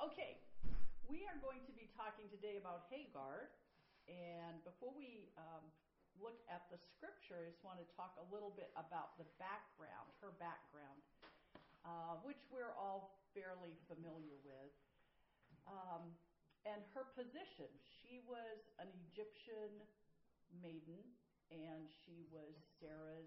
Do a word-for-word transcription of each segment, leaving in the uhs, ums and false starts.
Okay, we are going to be talking today about Hagar, and before we um, look at the scripture, I just want to talk a little bit about the background, her background, uh, which we're all fairly familiar with, um, and her position. She was an Egyptian maiden, and she was Sarah's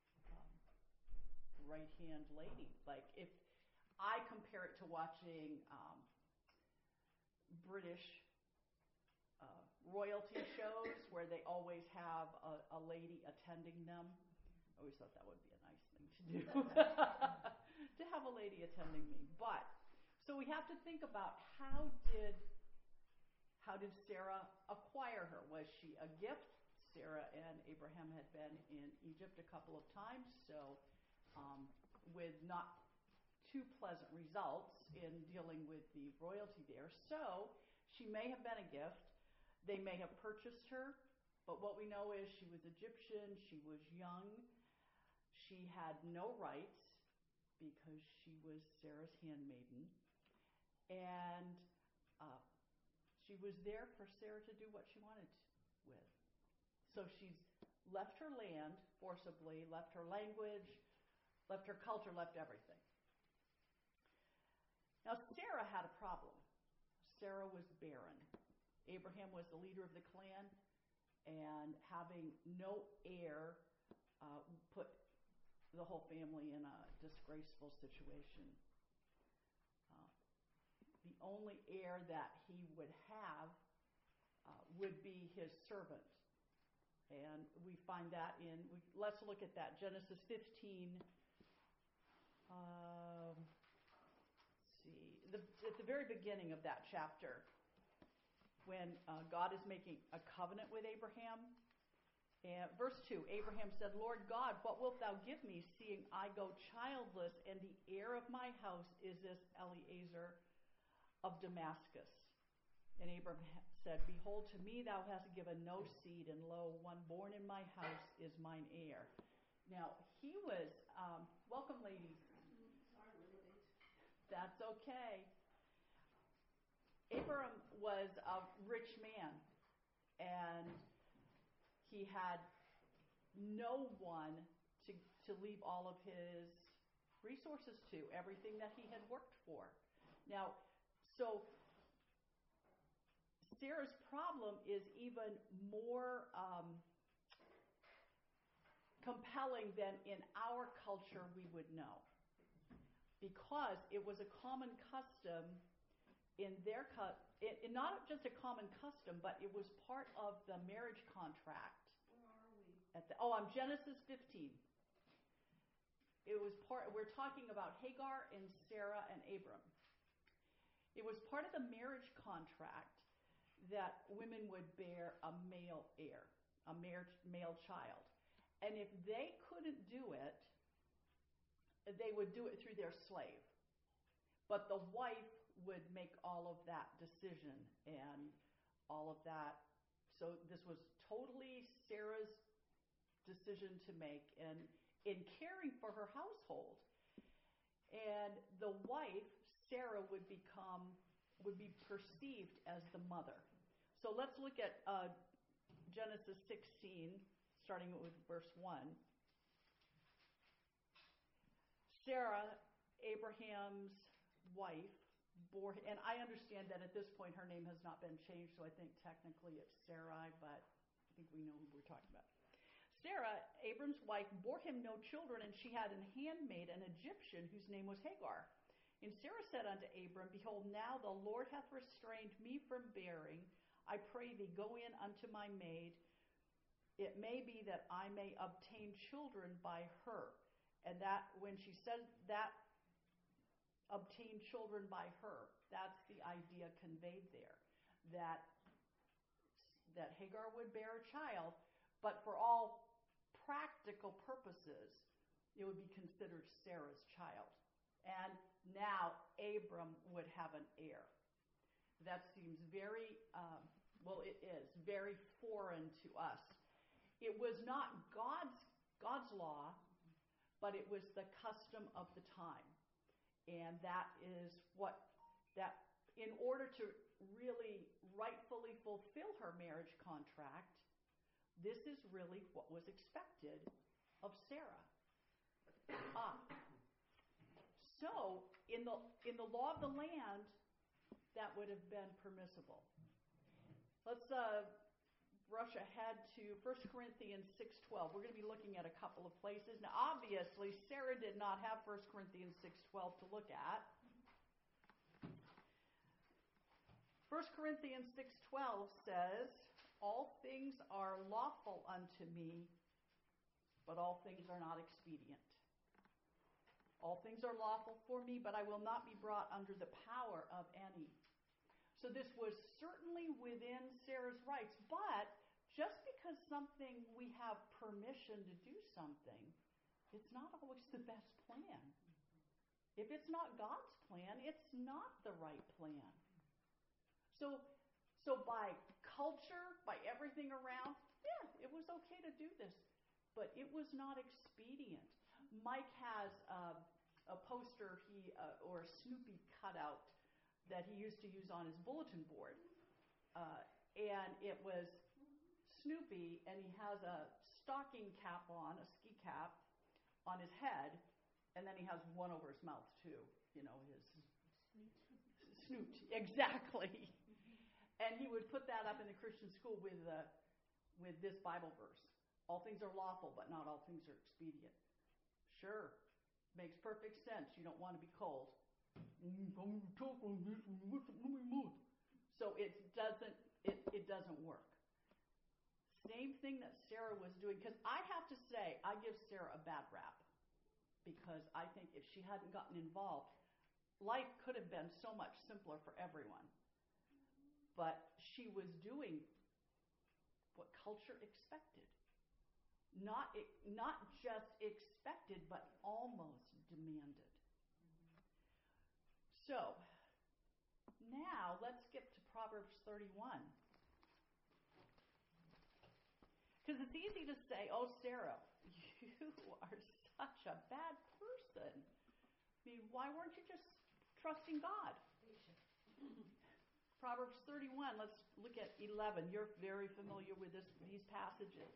um, right-hand lady. Like, if I compare it to watching um, British uh, royalty shows where they always have a, a lady attending them. I always thought that would be a nice thing to do, to have a lady attending me. But, so we have to think about how did, how did Sarah acquire her? Was she a gift? Sarah and Abraham had been in Egypt a couple of times, so um, with not too pleasant results in dealing with the royalty there. So she may have been a gift. They may have purchased her, but what we know is she was Egyptian, she was young, she had no rights because she was Sarah's handmaiden, and uh, she was there for Sarah to do what she wanted with. So she's left her land forcibly, left her language, left her culture, left everything. Now, Sarah had a problem. Sarah was barren. Abraham was the leader of the clan, and having no heir uh, put the whole family in a disgraceful situation. Uh, the only heir that he would have uh, would be his servant. And we find that in, we, let's look at that, Genesis fifteen. Um, See, the, at the very beginning of that chapter, when uh, God is making a covenant with Abraham, and verse two, Abraham said, Lord God, what wilt thou give me, seeing I go childless, and the heir of my house is this Eliezer of Damascus? And Abraham said, Behold, to me thou hast given no seed, and lo, one born in my house is mine heir. Now, he was, um, welcome ladies. Sorry, we're late. That's okay. Abraham was a rich man, and he had no one to, to leave all of his resources to, everything that he had worked for. Now, so Sarah's problem is even more um, compelling than in our culture we would know, because it was a common custom in their cut, it, it, not just a common custom, but it was part of the marriage contract. Where are we? At the, oh, I'm Genesis fifteen. It was part. We're talking about Hagar and Sarah and Abram. It was part of the marriage contract that women would bear a male heir, a male, male child, and if they couldn't do it, they would do it through their slave. But the wife would make all of that decision and all of that. So this was totally Sarah's decision to make, and in caring for her household. And the wife, Sarah, would become, would be perceived as the mother. So let's look at uh, Genesis sixteen, starting with verse one. Sarah, Abraham's wife, bore, and I understand that at this point her name has not been changed, so I think technically it's Sarai, but I think we know who we're talking about. Sarah, Abram's wife, bore him no children, and she had an handmaid, an Egyptian, whose name was Hagar. And Sarah said unto Abram, Behold, now the Lord hath restrained me from bearing. I pray thee, go in unto my maid. It may be that I may obtain children by her. And that, when she says that, obtain children by her, that's the idea conveyed there. That, that Hagar would bear a child, but for all practical purposes, it would be considered Sarah's child. And now Abram would have an heir. That seems very, um, well, it is very foreign to us. It was not God's God's law, but it was the custom of the time. And that is what, that in order to really rightfully fulfill her marriage contract, this is really what was expected of Sarah. Ah. So, in the in the law of the land, that would have been permissible. Let's uh, rush ahead to First Corinthians six twelve. We're going to be looking at a couple of places. Now, obviously, Sarah did not have First Corinthians six twelve to look at. First Corinthians six twelve says, "All things are lawful unto me, but all things are not expedient. All things are lawful for me, but I will not be brought under the power of any." So this was certainly within Sarah's rights, but just because something we have permission to do something, it's not always the best plan. If it's not God's plan, it's not the right plan. So, so by culture, by everything around, yeah, it was okay to do this, but it was not expedient. Mike has uh, a poster he uh, or a Snoopy cutout that he used to use on his bulletin board, uh, and it was Snoopy, and he has a stocking cap on, a ski cap on his head, and then he has one over his mouth too. You know, his snoot, exactly. And he would put that up in the Christian school with uh, with this Bible verse: "All things are lawful, but not all things are expedient." Sure, makes perfect sense. You don't want to be cold. So it doesn't it, it doesn't work. Same thing that Sarah was doing, because I have to say, I give Sarah a bad rap, because I think if she hadn't gotten involved, life could have been so much simpler for everyone. But she was doing what culture expected. Not, not just expected, but almost demanded. So, now let's skip to Proverbs thirty-one. Because it's easy to say, "Oh, Sarah, you are such a bad person. I mean, why weren't you just trusting God?" Proverbs thirty-one, let's look at eleven. You're very familiar with this, these passages.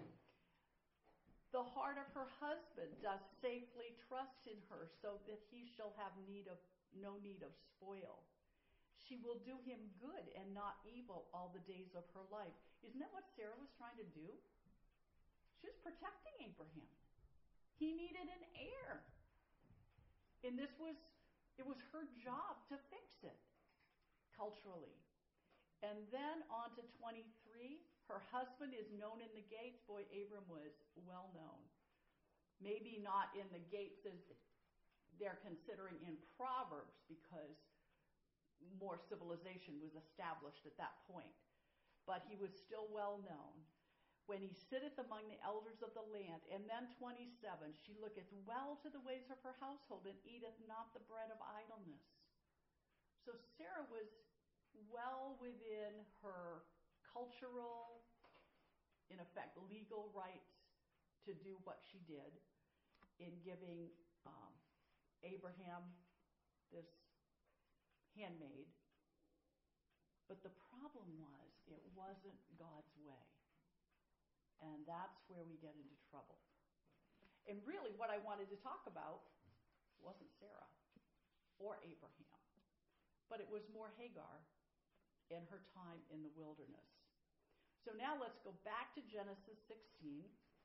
"The heart of her husband does safely trust in her, so that he shall have need of no need of spoil. She will do him good and not evil all the days of her life." Isn't that what Sarah was trying to do? She was protecting Abraham. He needed an heir. And this was, it was her job to fix it culturally. And then on to twenty-three, "Her husband is known in the gates." Boy, Abram was well known. Maybe not in the gates as they're considering in Proverbs, because more civilization was established at that point. But he was still well known. "When he sitteth among the elders of the land." And then twenty-seven, "She looketh well to the ways of her household, and eateth not the bread of idleness." So Sarah was well within her cultural, in effect, legal rights to do what she did in giving um, Abraham this handmaid. But the problem was, it wasn't God's way. And that's where we get into trouble. And really what I wanted to talk about wasn't Sarah or Abraham, but it was more Hagar and her time in the wilderness. So now let's go back to Genesis sixteen.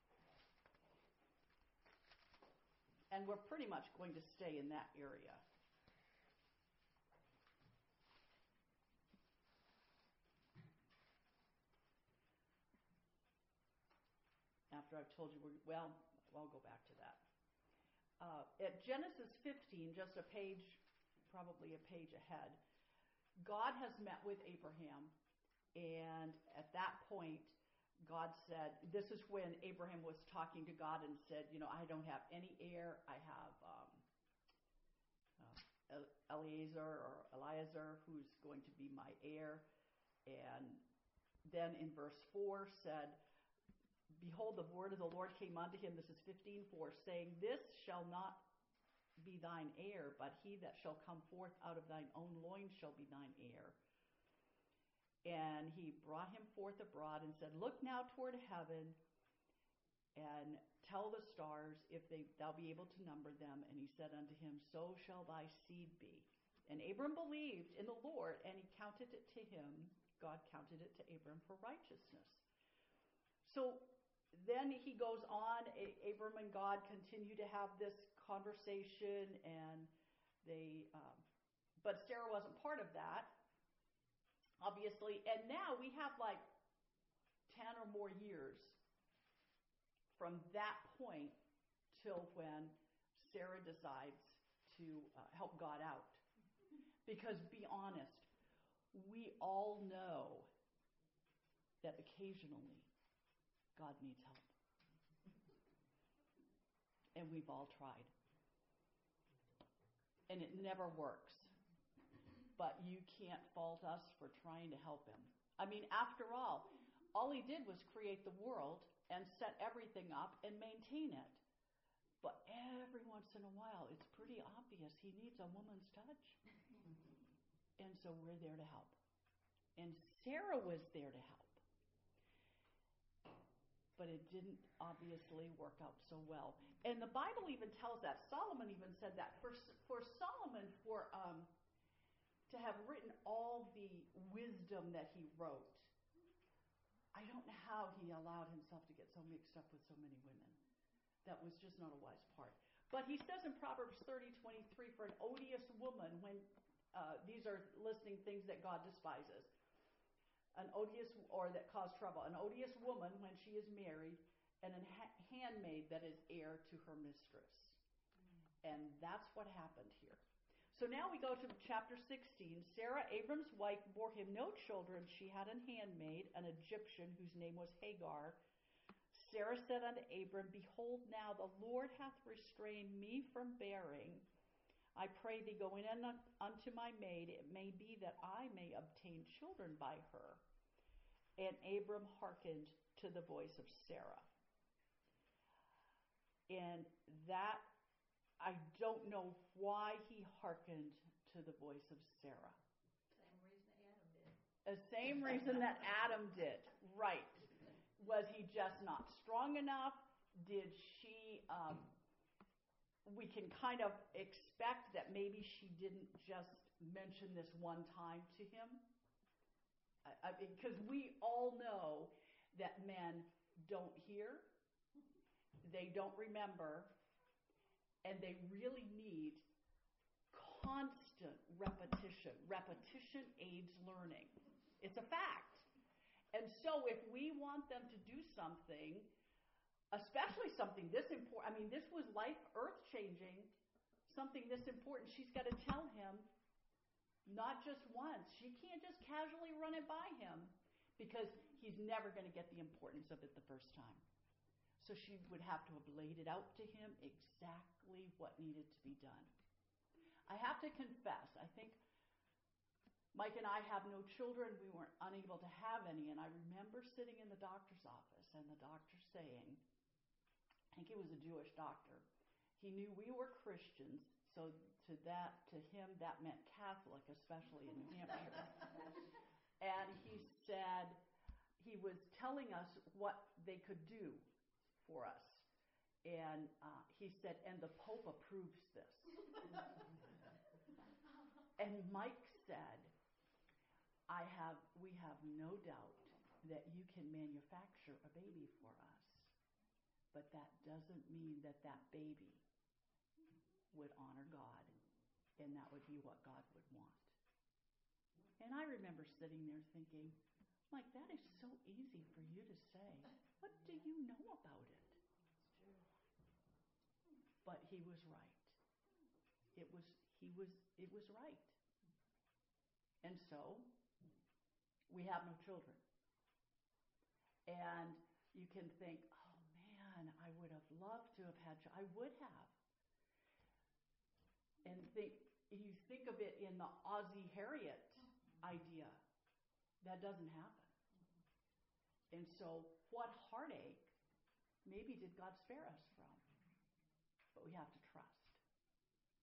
And we're pretty much going to stay in that area. After I've told you, we're, well, I'll go back to that. Uh, at Genesis fifteen, just a page, probably a page ahead, God has met with Abraham, and at that point, God said, this is when Abraham was talking to God and said, you know, "I don't have any heir. I have um, uh, Eliezer or Eliezer who's going to be my heir." And then in verse four said, "Behold, the word of the Lord came unto him," this is fifteen four, "saying, This shall not be thine heir, but he that shall come forth out of thine own loins shall be thine heir. And he brought him forth abroad and said, Look now toward heaven and tell the stars if they, thou be able to number them. And he said unto him, So shall thy seed be. And Abram believed in the Lord, and he counted it to him. God counted it to Abram for righteousness. So then he goes on. A- Abram and God continue to have this conversation, and they, um, but Sarah wasn't part of that, obviously. And now we have like ten or more years from that point till when Sarah decides to uh, help God out. Because be honest, we all know that occasionally God needs help. And we've all tried. And it never works. But you can't fault us for trying to help him. I mean, after all, all he did was create the world and set everything up and maintain it. But every once in a while, it's pretty obvious he needs a woman's touch. And so we're there to help. And Sarah was there to help. But it didn't obviously work out so well. And the Bible even tells that. Solomon even said that. For, for Solomon, for um, to have written all the wisdom that he wrote, I don't know how he allowed himself to get so mixed up with so many women. That was just not a wise part. But he says in Proverbs thirty twenty-three, for an odious woman, when uh, these are listing things that God despises, an odious, or that cause trouble, an odious woman when she is married, and a ha- handmaid that is heir to her mistress. Mm. And that's what happened here. So now we go to chapter sixteen. Sarah, Abram's wife, bore him no children. She had an handmaid, an Egyptian, whose name was Hagar. Sarah said unto Abram, Behold, now the Lord hath restrained me from bearing. I pray thee, go in unto my maid. It may be that I may obtain children by her. And Abram hearkened to the voice of Sarah. And that, I don't know why he hearkened to the voice of Sarah. Same reason Adam did. The same reason that Adam did, right. Was he just not strong enough? Did she, um, we can kind of expect that maybe she didn't just mention this one time to him. Because we all know that men don't hear, they don't remember, and they really need constant repetition. Repetition aids learning. It's a fact. And so if we want them to do something, especially something this important, I mean, this was life, earth-changing, something this important, she's got to tell him, not just once. She can't just casually run it by him, because he's never going to get the importance of it the first time. So she would have to have laid it out to him exactly what needed to be done. I have to confess, I think Mike and I have no children. We weren't unable to have any. And I remember sitting in the doctor's office and the doctor saying, I think he was a Jewish doctor, he knew we were Christians, so to that, to him, that meant Catholic, especially in New Hampshire. And he said, he was telling us what they could do for us. And uh, he said, and the Pope approves this. And Mike said, I have, we have no doubt that you can manufacture a baby for us, but that doesn't mean that that baby would honor God, and that would be what God would want. And I remember sitting there thinking, Mike, that is so easy for you to say. What do you know about it? But he was right. It was, he was, it was right. And so, we have no children. And you can think, oh man, I would have loved to have had children. I would have. And think, you think of it in the Ozzie Harriet idea. That doesn't happen. And so, what heartache maybe did God spare us from? But we have to trust.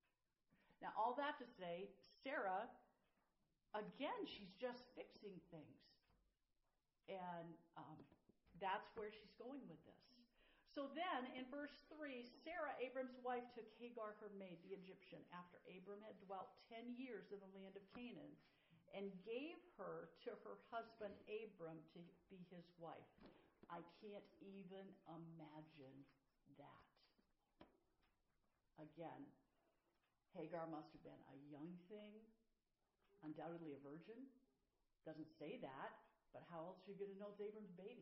Now, all that to say, Sarah, again, she's just fixing things. And um, that's where she's going with this. So then, in verse three, Sarah, Abram's wife, took Hagar, her maid, the Egyptian, after Abram had dwelt ten years in the land of Canaan, and gave her to her husband Abram to be his wife. I can't even imagine that. Again, Hagar must have been a young thing, undoubtedly a virgin. Doesn't say that, but how else are you going to know it's Abram's baby?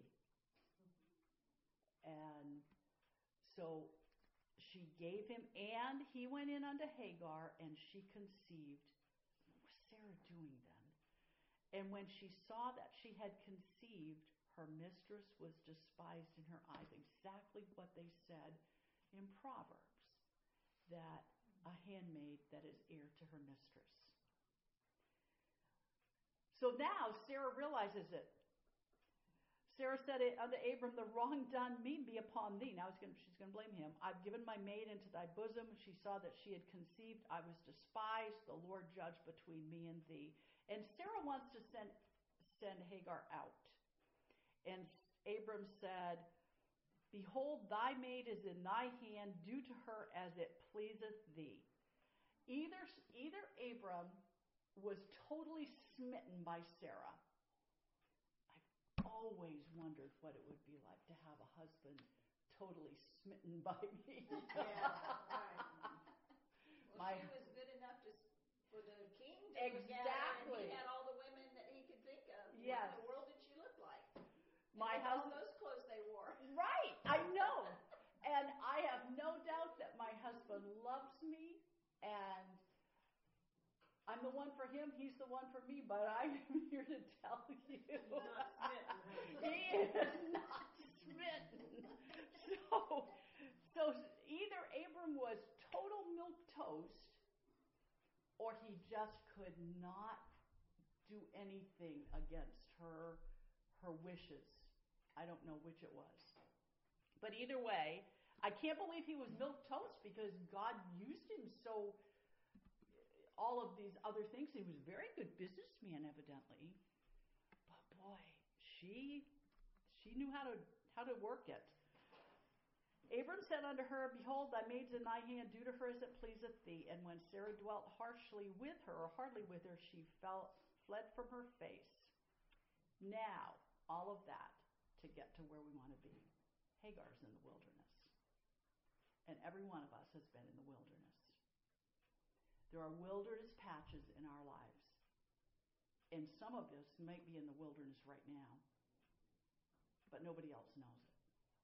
And so she gave him, and he went in unto Hagar, and she conceived. What was Sarah doing then? And when she saw that she had conceived, her mistress was despised in her eyes. Exactly what they said in Proverbs, that a handmaid that is heir to her mistress. So now Sarah realizes it. Sarah said unto Abram, the wrong done me be upon thee. Now gonna, she's going to blame him. I've given my maid into thy bosom. She saw that she had conceived. I was despised. The Lord judge between me and thee. And Sarah wants to send, send Hagar out. And Abram said, behold, thy maid is in thy hand. Do to her as it pleaseth thee. Either, either Abram was totally smitten by Sarah. Always wondered what it would be like to have a husband totally smitten by me. Yeah, right. Well, My, she was good enough to, for the king to exactly. look at her, and he had all the women that he could think of. Yes. What in the world did she look like? My and husband. All those clothes they wore. Right, I know. And I have no doubt that my husband loves me, and I'm the one for him, he's the one for me, but I'm here to tell you. He's not smitten. He is not smitten. So, so either Abram was total milquetoast, or he just could not do anything against her, her wishes. I don't know which it was. But either way, I can't believe he was milquetoast because God used him so... all of these other things. He was a very good businessman, evidently. But boy, she she knew how to how to work it. Abram said unto her, behold, thy maid's in thy hand, do to her as it pleaseth thee. And when Sarah dwelt harshly with her, or hardly with her, she fell, fled from her face. Now, all of that to get to where we want to be. Hagar's in the wilderness. And every one of us has been in the wilderness. There are wilderness patches in our lives. And some of us might be in the wilderness right now, but nobody else knows it.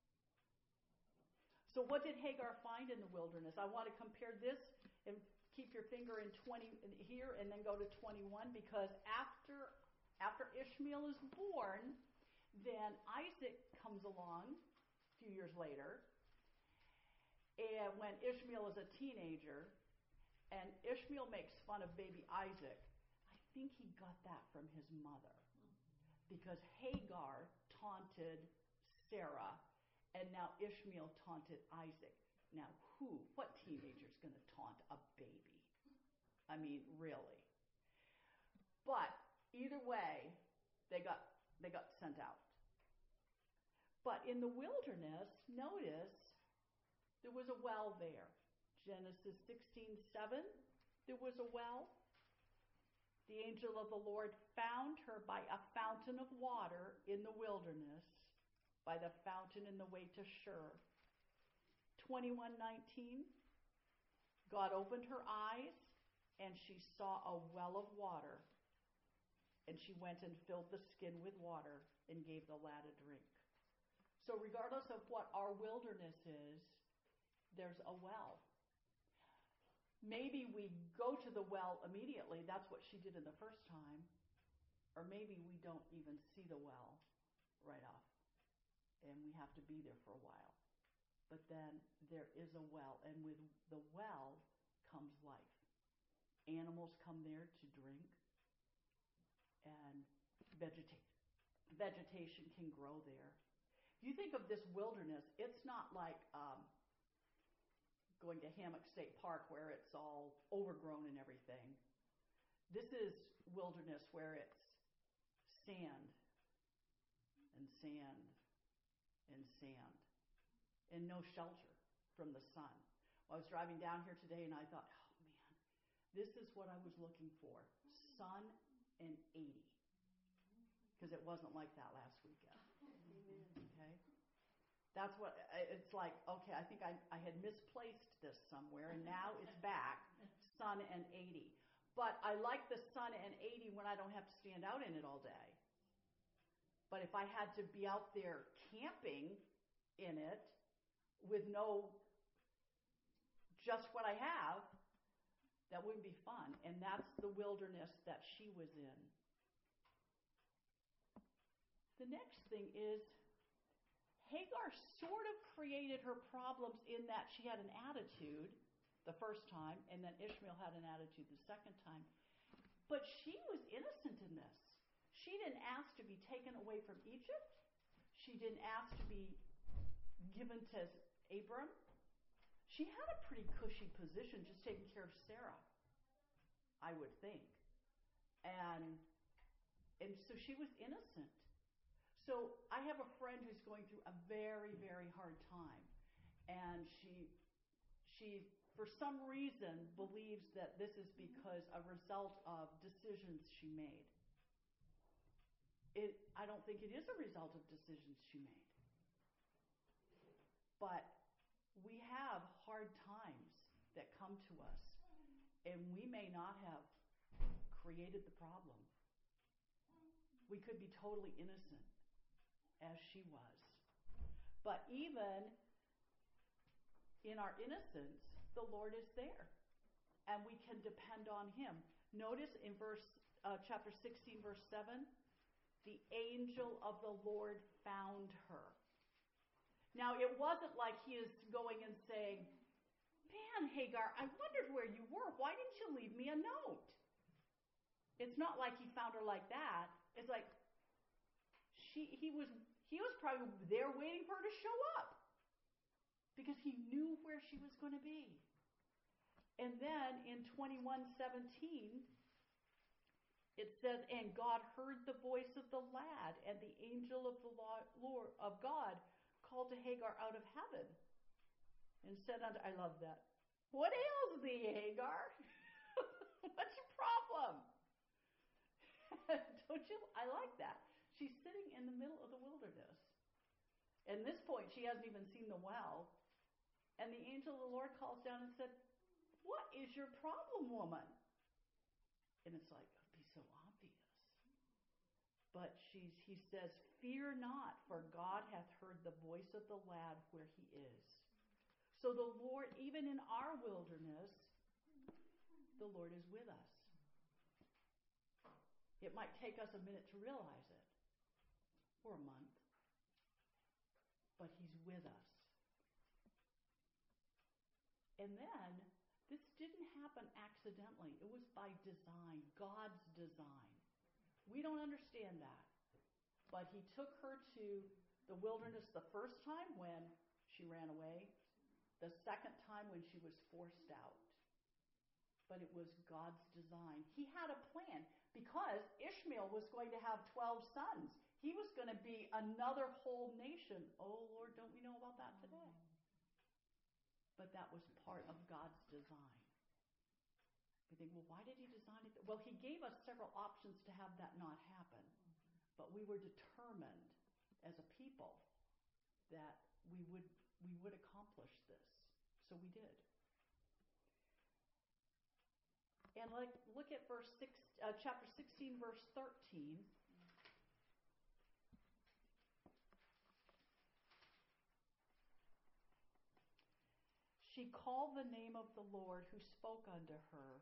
So what did Hagar find in the wilderness? I want to compare this and keep your finger in twenty here and then go to twenty-one, because after after Ishmael is born, then Isaac comes along a few years later. And when Ishmael is a teenager, and Ishmael makes fun of baby Isaac, I think he got that from his mother. Because Hagar taunted Sarah, and now Ishmael taunted Isaac. Now who, what teenager's going to taunt a baby? I mean, really. But either way, they got they got sent out. But in the wilderness, notice there was a well there. Genesis sixteen seven, there was a well. The angel of the Lord found her by a fountain of water in the wilderness, by the fountain in the way to Shur. twenty-one nineteen, God opened her eyes, and she saw a well of water, and she went and filled the skin with water and gave the lad a drink. So regardless of what our wilderness is, there's a well. Maybe we go to the well immediately. That's what she did in the first time. Or maybe we don't even see the well right off. And we have to be there for a while. But then there is a well. And with the well comes life. Animals come there to drink. And vegeta- vegetation can grow there. If you think of this wilderness, it's not like... Um, going to Hammock State Park where it's all overgrown and everything. This is wilderness where it's sand and sand and sand and no shelter from the sun. Well, I was driving down here today and I thought, oh man, this is what I was looking for. Sun and eighty. Because it wasn't like that last weekend. Okay? That's what, it's like, okay, I think I, I had misplaced this somewhere, and now it's back, sun and eighty. But I like the sun and eighty when I don't have to stand out in it all day. But if I had to be out there camping in it with no, just what I have, that wouldn't be fun. And that's the wilderness that she was in. The next thing is, Hagar sort of created her problems in that she had an attitude the first time, and then Ishmael had an attitude the second time. But she was innocent in this. She didn't ask to be taken away from Egypt. She didn't ask to be given to Abram. She had a pretty cushy position just taking care of Sarah, I would think. And, and so she was innocent. So I have a friend who's going through a very, very hard time, and she, she, for some reason, believes that this is because a result of decisions she made. It, I don't think it is a result of decisions she made. But we have hard times that come to us, and we may not have created the problem. We could be totally innocent, as she was. But even in our innocence, the Lord is there, and we can depend on Him. Notice in verse uh, chapter sixteen, verse seven, the angel of the Lord found her. Now, it wasn't like he is going and saying, man, Hagar, I wondered where you were. Why didn't you leave me a note? It's not like he found her like that. It's like she, he was He was probably there waiting for her to show up because he knew where she was going to be. And then in twenty-one seventeen, it says, and God heard the voice of the lad, and the angel of the Lord of God called to Hagar out of heaven and said unto, I love that, what ails thee, Hagar? What's your problem? Don't you? I like that. She's sitting in the middle of the wilderness. At this point, she hasn't even seen the well. And the angel of the Lord calls down and said, what is your problem, woman? And it's like, it'd be so obvious. But she's, he says, fear not, for God hath heard the voice of the lad where he is. So the Lord, even in our wilderness, the Lord is with us. It might take us a minute to realize it, or a month, but he's with us. And then, this didn't happen accidentally. It was by design, God's design. We don't understand that. But he took her to the wilderness the first time when she ran away, the second time when she was forced out. But it was God's design. He had a plan because Ishmael was going to have twelve sons. He was going to be another whole nation. Oh, Lord, don't we know about that today? But that was part of God's design. We think, well, why did he design it? Well, he gave us several options to have that not happen. But we were determined as a people that we would we would accomplish this. So we did. And like, look at verse six, uh, chapter sixteen, verse thirteen. She called the name of the Lord who spoke unto her.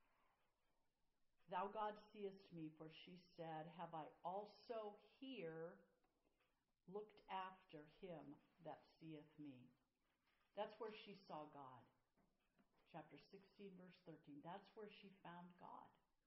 Thou God seest me, for she said, have I also here looked after him that seeth me? That's where she saw God. Chapter sixteen, verse thirteen. That's where she found God.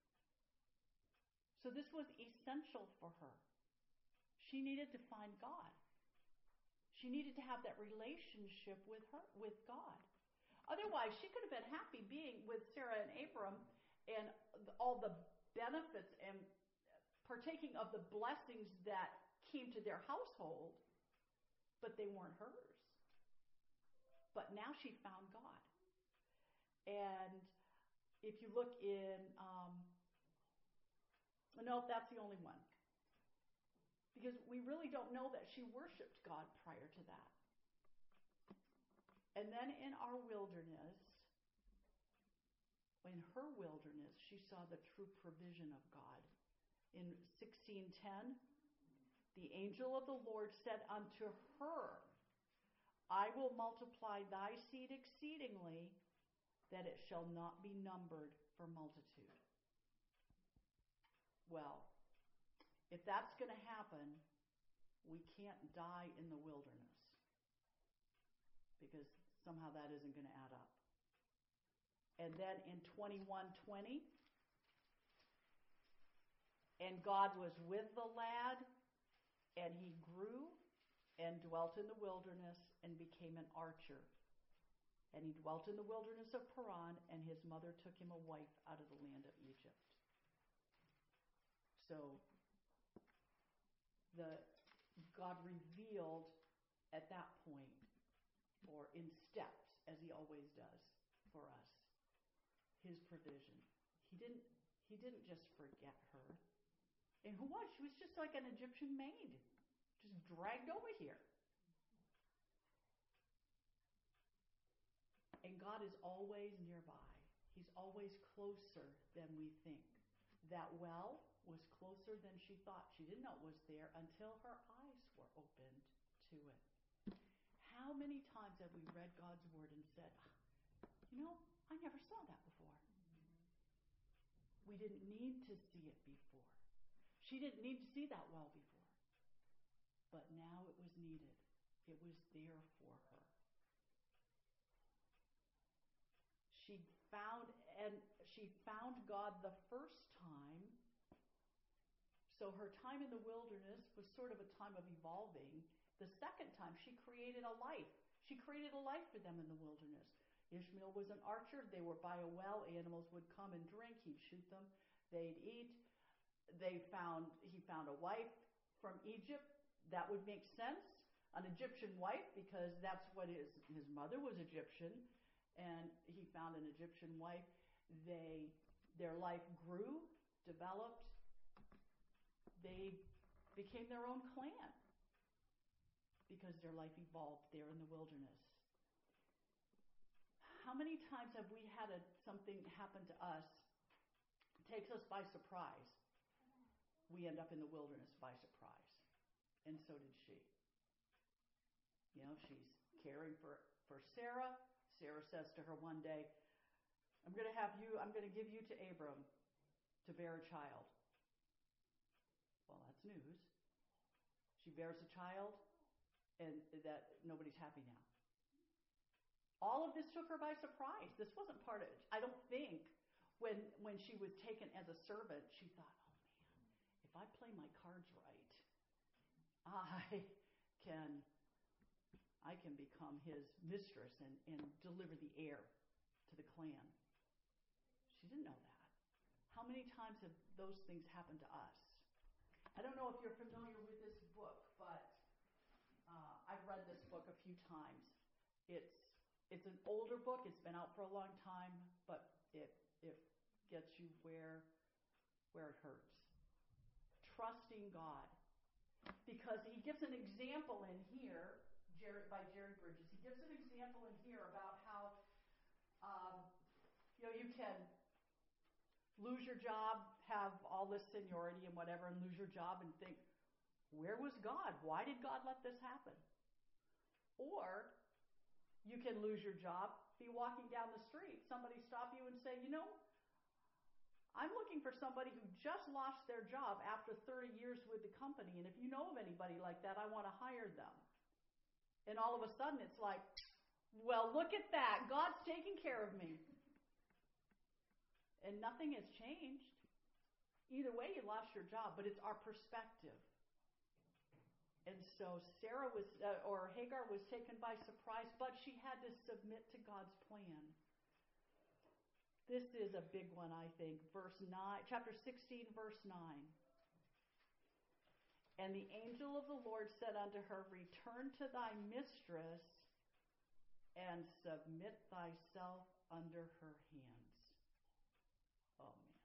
So this was essential for her. She needed to find God. She needed to have that relationship with her, with God. Otherwise, she could have been happy being with Sarah and Abram and all the benefits and partaking of the blessings that came to their household, but they weren't hers. But now she found God. And if you look in, um, no, that's the only one. Because we really don't know that she worshiped God prior to that. And then in our wilderness, in her wilderness, she saw the true provision of God. In sixteen ten, the angel of the Lord said unto her, I will multiply thy seed exceedingly, that it shall not be numbered for multitude. Well, if that's going to happen, we can't die in the wilderness, because somehow that isn't going to add up. And then in twenty-one twenty, and God was with the lad, and he grew and dwelt in the wilderness and became an archer. And he dwelt in the wilderness of Paran, and his mother took him a wife out of the land of Egypt. So the God revealed at that point, or in steps, as he always does for us, his provision. He didn't he didn't just forget her. And who was? She was just like an Egyptian maid, just dragged over here. And God is always nearby. He's always closer than we think. That well was closer than she thought. She didn't know it was there until her eyes were opened to it. How many times have we read God's word and said, you know, I never saw that before. We didn't need to see it before. She didn't need to see that well before. But now it was needed. It was there for her. She found, and she found God the first time. So her time in the wilderness was sort of a time of evolving. The second time, she created a life. She created a life for them in the wilderness. Ishmael was an archer. They were by a well. Animals would come and drink. He'd shoot them. They'd eat. They found, he found a wife from Egypt. That would make sense. An Egyptian wife, because that's what his, his mother was Egyptian. And he found an Egyptian wife. They, their life grew, developed. They became their own clan because their life evolved there in the wilderness. How many times have we had a, something happen to us, takes us by surprise? We end up in the wilderness by surprise. And so did she. You know, she's caring for, for Sarah. Sarah says to her one day, I'm going to have you, I'm going to give you to Abram to bear a child. Well, that's news. She bears a child, and that nobody's happy now. All of this took her by surprise. This wasn't part of it. I don't think when when she was taken as a servant, she thought, oh man, if I play my cards right, I can I can become his mistress and, and deliver the heir to the clan. She didn't know that. How many times have those things happened to us? I don't know if you're familiar with this book, but uh, I've read this book a few times. It's it's an older book. It's been out for a long time, but it it gets you where where it hurts. Trusting God, because he gives an example in here, Jerry, by Jerry Bridges. He gives an example in here about how um, you know you can lose your job, have all this seniority and whatever, and lose your job and think, where was God? Why did God let this happen? Or you can lose your job, be walking down the street, somebody stop you and say, you know, I'm looking for somebody who just lost their job after thirty years with the company, and if you know of anybody like that, I want to hire them. And all of a sudden it's like, well, look at that. God's taking care of me. And nothing has changed. Either way, you lost your job, but it's our perspective. And so Sarah was, uh, or Hagar was taken by surprise, but she had to submit to God's plan. This is a big one, I think. Verse nine, chapter sixteen, verse nine. And the angel of the Lord said unto her, Return to thy mistress and submit thyself under her hands. Oh, man.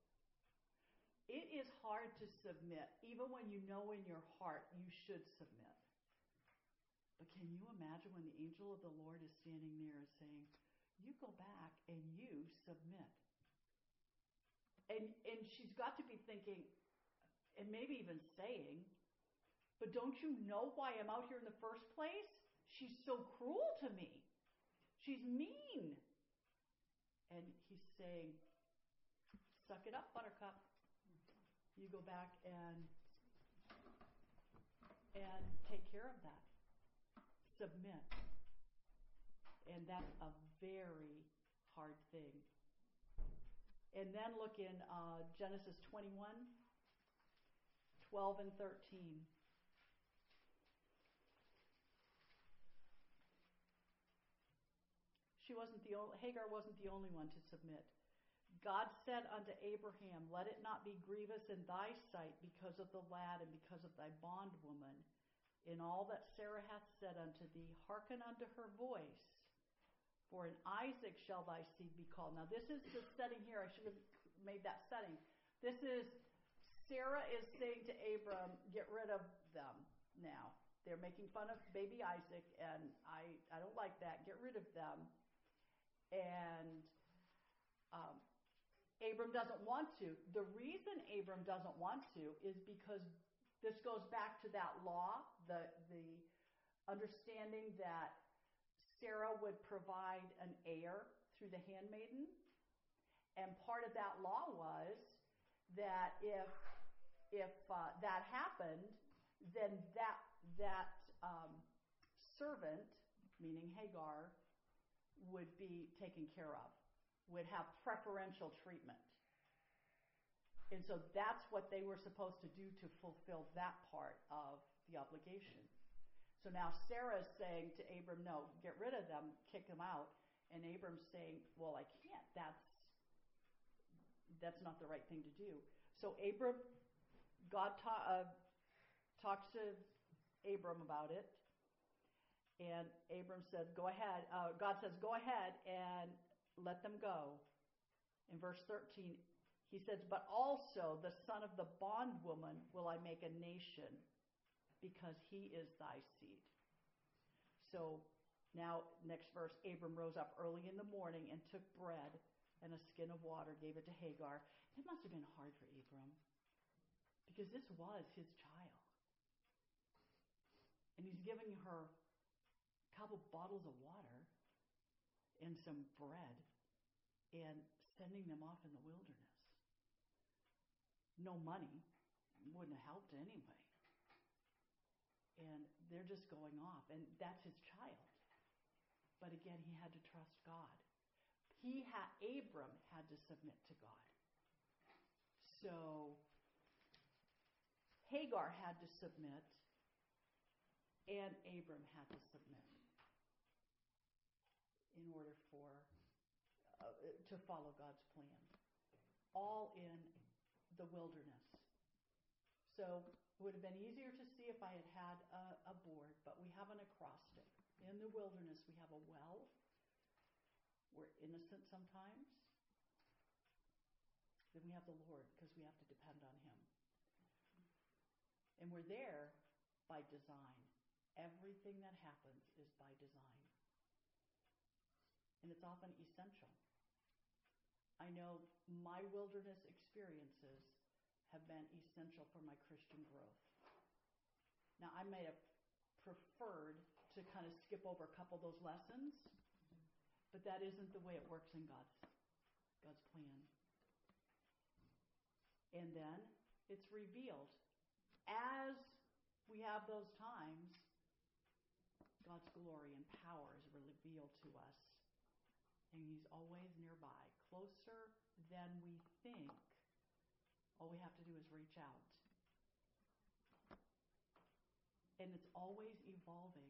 It is hard to submit, even when you know in your heart you should submit. But can you imagine when the angel of the Lord is standing there and saying, you go back and you submit. And and she's got to be thinking, and maybe even saying, but don't you know why I'm out here in the first place? She's so cruel to me. She's mean. And he's saying, suck it up, buttercup. You go back and and take care of that. Submit. And that's a very hard thing. And then look in uh, Genesis twenty-one, twelve and thirteen. She wasn't the only, Hagar wasn't the only one to submit. God said unto Abraham, Let it not be grievous in thy sight because of the lad and because of thy bondwoman. In all that Sarah hath said unto thee, hearken unto her voice. For in Isaac shall thy seed be called. Now this is the setting here. I should have made that setting. This is, Sarah is saying to Abram, get rid of them now. They're making fun of baby Isaac, and I, I don't like that. Get rid of them. And um, Abram doesn't want to. The reason Abram doesn't want to is because this goes back to that law, the the understanding that Sarah would provide an heir through the handmaiden. And part of that law was that if if uh, that happened, then that that um, servant, meaning Hagar, would be taken care of, would have preferential treatment. And so that's what they were supposed to do to fulfill that part of the obligation. So now Sarah is saying to Abram, no, get rid of them, kick them out. And Abram's saying, well, I can't. That's that's not the right thing to do. So Abram, God ta- uh, talks to Abram about it. And Abram said, go ahead. Uh, God says, go ahead and let them go. In verse thirteen, he says, but also the son of the bondwoman will I make a nation, because he is thy seed. So now, next verse, Abram rose up early in the morning and took bread and a skin of water, gave it to Hagar. It must have been hard for Abram, because this was his child. And he's giving her a couple bottles of water and some bread and sending them off in the wilderness. No money, wouldn't have helped anyway. And they're just going off. And that's his child. But again, he had to trust God. He had, Abram had to submit to God. So Hagar had to submit, and Abram had to submit in order for uh, to follow God's plan. All in the wilderness. So it would have been easier to see if I had had a, a board, but we have an acrostic. In the wilderness, we have a well. We're innocent sometimes. Then we have the Lord, because we have to depend on Him. And we're there by design. Everything that happens is by design. And it's often essential. I know my wilderness experiences have been essential for my Christian growth. Now, I may have preferred to kind of skip over a couple of those lessons, but that isn't the way it works in God's God's plan. And then it's revealed. As we have those times, God's glory and power is revealed to us. And He's always nearby, closer than we think. All we have to do is reach out. and it's always evolving.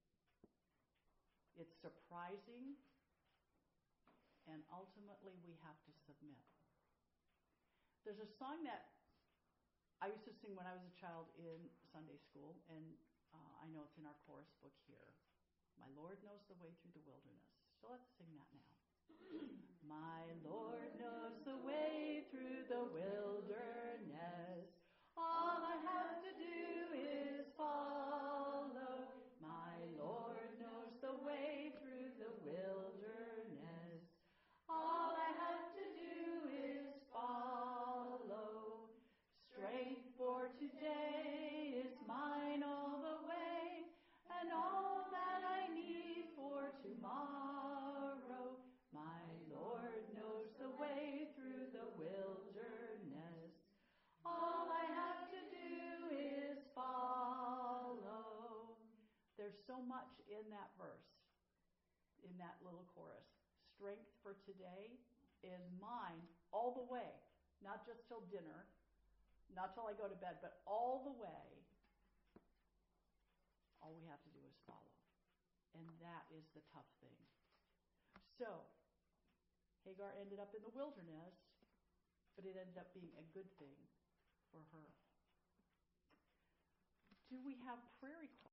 It's surprising, and ultimately we have to submit. There's a song that I used to sing when I was a child in Sunday school, and uh, I know it's in our chorus book here. My Lord knows the way through the wilderness. So let's sing that now. My Lord knows the way through the wilderness. All I have to do is follow. My Lord knows the way through the wilderness. All I have to do is follow. Strength for today is mine all the way, and all that I need for tomorrow. My Lord knows the way through the wilderness. All I have to do is follow. There's so much in that verse, in that little chorus. Strength for today is mine all the way, not just till dinner, not till I go to bed, but all the way. All we have to do is follow. And that is the tough thing. So, Hagar ended up in the wilderness, but it ended up being a good thing for her. Do we have prayer requests?